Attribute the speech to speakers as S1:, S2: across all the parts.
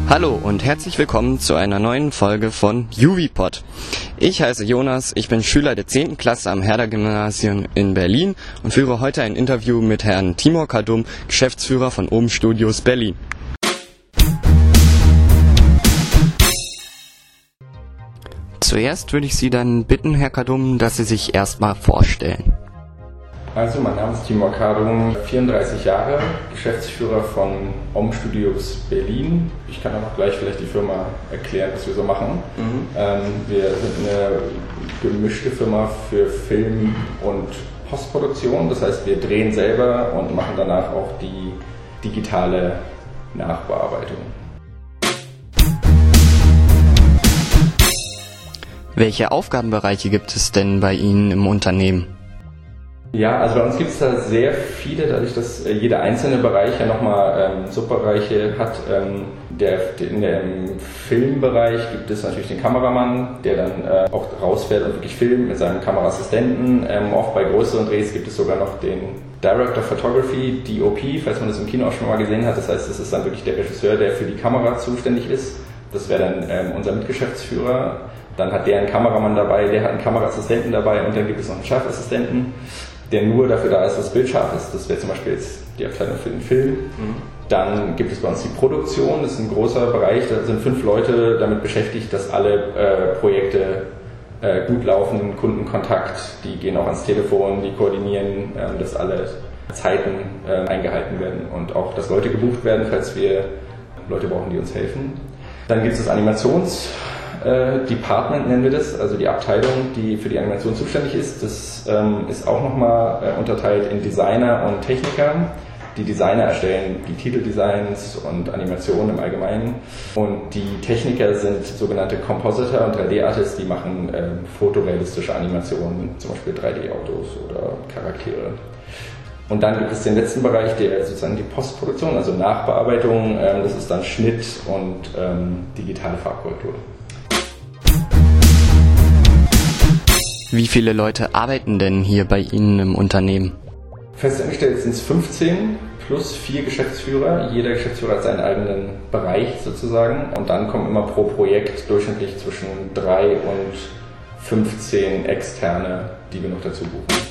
S1: Hallo und herzlich willkommen zu einer neuen Folge von Juvipod. Ich heiße Jonas, ich bin Schüler der 10. Klasse am Herder-Gymnasium in Berlin und führe heute ein Interview mit Herrn Timur Kadum, Geschäftsführer von Ohm Studios Berlin. Zuerst würde ich Sie dann bitten, Herr Kadum, dass Sie sich erstmal vorstellen.
S2: Also, mein Name ist Timur Kadum, 34 Jahre, Geschäftsführer von Ohm Studios Berlin. Ich kann auch gleich vielleicht die Firma erklären, was wir so machen. Wir sind eine gemischte Firma für Film- und Postproduktion. Das heißt, wir drehen selber und machen danach auch die digitale Nachbearbeitung.
S1: Welche Aufgabenbereiche gibt es denn bei Ihnen im Unternehmen?
S2: Ja, also bei uns gibt es da sehr viele, dadurch, dass jeder einzelne Bereich ja nochmal Subbereiche hat. In dem Filmbereich gibt es natürlich den Kameramann, der dann auch rausfährt und wirklich filmt mit seinem Kameraassistenten. Oft bei größeren Drehs gibt es sogar noch den Director of Photography, DOP, falls man das im Kino auch schon mal gesehen hat. Das heißt, das ist dann wirklich der Regisseur, der für die Kamera zuständig ist. Das wäre dann unser Mitgeschäftsführer. Dann hat der einen Kameramann dabei, der hat einen Kameraassistenten dabei und dann gibt es noch einen Schärfassistenten, der nur dafür da ist, dass das Bild scharf ist. Das wäre zum Beispiel jetzt die Abteilung für den Film. Dann gibt es bei uns die Produktion, das ist ein großer Bereich, da sind 5 Leute damit beschäftigt, dass alle Projekte gut laufen, Kundenkontakt, die gehen auch ans Telefon, die koordinieren, dass alle Zeiten eingehalten werden und auch, dass Leute gebucht werden, falls wir Leute brauchen, die uns helfen. Dann gibt es das Department nennen wir das, also die Abteilung, die für die Animation zuständig ist. Das ist auch nochmal unterteilt in Designer und Techniker. Die Designer erstellen die Titeldesigns und Animationen im Allgemeinen und die Techniker sind sogenannte Compositor und 3D-Artists, die machen fotorealistische Animationen, zum Beispiel 3D-Autos oder Charaktere. Und dann gibt es den letzten Bereich, der sozusagen die Postproduktion, also Nachbearbeitung, das ist dann Schnitt und digitale Farbkorrektur.
S1: Wie viele Leute arbeiten denn hier bei Ihnen im Unternehmen?
S2: Festangestellt sind es 15 plus 4 Geschäftsführer. Jeder Geschäftsführer hat seinen eigenen Bereich sozusagen. Und dann kommen immer pro Projekt durchschnittlich zwischen 3 und 15 Externe, die wir noch dazu buchen.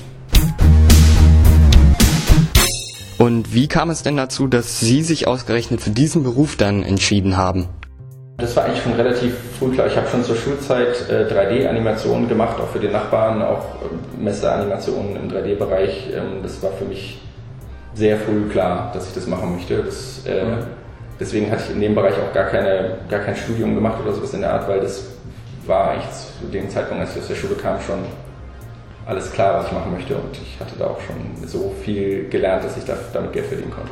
S1: Und wie kam es denn dazu, dass Sie sich ausgerechnet für diesen Beruf dann entschieden haben?
S2: Das war eigentlich schon relativ früh klar. Ich habe schon zur Schulzeit 3D-Animationen gemacht, auch für den Nachbarn, auch Messeanimationen im 3D-Bereich. Das war für mich sehr früh klar, dass ich das machen möchte. Deswegen hatte ich in dem Bereich auch gar kein Studium gemacht oder sowas in der Art, weil das war eigentlich zu dem Zeitpunkt, als ich aus der Schule kam, schon alles klar, was ich machen möchte. Und ich hatte da auch schon so viel gelernt, dass ich damit Geld verdienen konnte.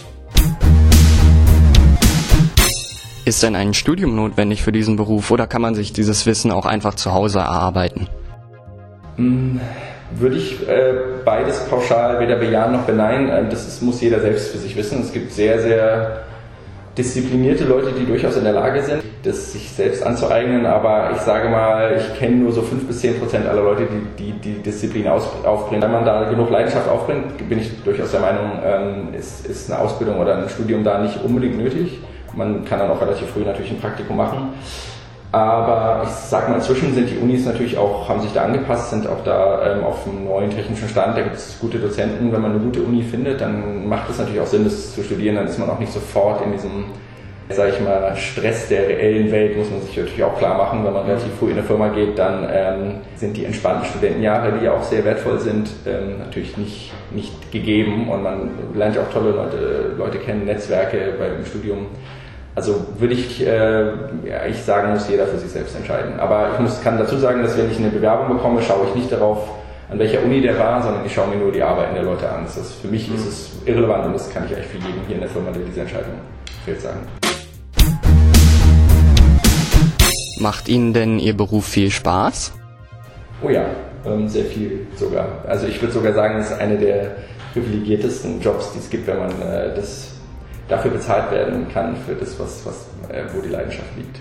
S1: Ist denn ein Studium notwendig für diesen Beruf oder kann man sich dieses Wissen auch einfach zu Hause erarbeiten?
S2: Würde ich beides pauschal weder bejahen noch beneiden. Muss jeder selbst für sich wissen. Es gibt sehr, sehr disziplinierte Leute, die durchaus in der Lage sind, das sich selbst anzueignen. Aber ich sage mal, ich kenne nur so 5-10% aller Leute, die Disziplin aufbringen. Wenn man da genug Leidenschaft aufbringt, bin ich durchaus der Meinung, ist eine Ausbildung oder ein Studium da nicht unbedingt nötig. Man kann dann auch relativ früh natürlich ein Praktikum machen. Aber ich sag mal, inzwischen sind die Unis natürlich auch, haben sich da angepasst, sind auch da auf einem neuen technischen Stand. Da gibt es gute Dozenten. Wenn man eine gute Uni findet, dann macht es natürlich auch Sinn, das zu studieren. Dann ist man auch nicht sofort in diesem, sag ich mal, Stress der reellen Welt, muss man sich natürlich auch klar machen. Wenn man relativ früh in eine Firma geht, dann sind die entspannten Studentenjahre, die ja auch sehr wertvoll sind, natürlich nicht gegeben. Und man lernt ja auch tolle Leute kennen, Netzwerke beim Studium. Also würde ich sagen, muss jeder für sich selbst entscheiden. Aber kann dazu sagen, dass wenn ich eine Bewerbung bekomme, schaue ich nicht darauf, an welcher Uni der war, sondern ich schaue mir nur die Arbeiten der Leute an. Für mich ist es irrelevant und das kann ich eigentlich für jeden hier in der Firma, der diese Entscheidung fällt, sagen.
S1: Macht Ihnen denn Ihr Beruf viel Spaß?
S2: Oh ja, sehr viel sogar. Also ich würde sogar sagen, es ist einer der privilegiertesten Jobs, die es gibt, wenn man dafür bezahlt werden kann, für das, wo die Leidenschaft liegt.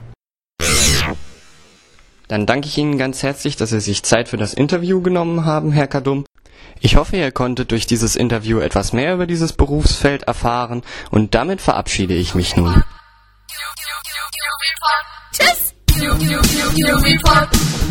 S1: Dann danke ich Ihnen ganz herzlich, dass Sie sich Zeit für das Interview genommen haben, Herr Kadum. Ich hoffe, ihr konntet durch dieses Interview etwas mehr über dieses Berufsfeld erfahren und damit verabschiede ich mich nun.
S3: Tschüss. Juvipod.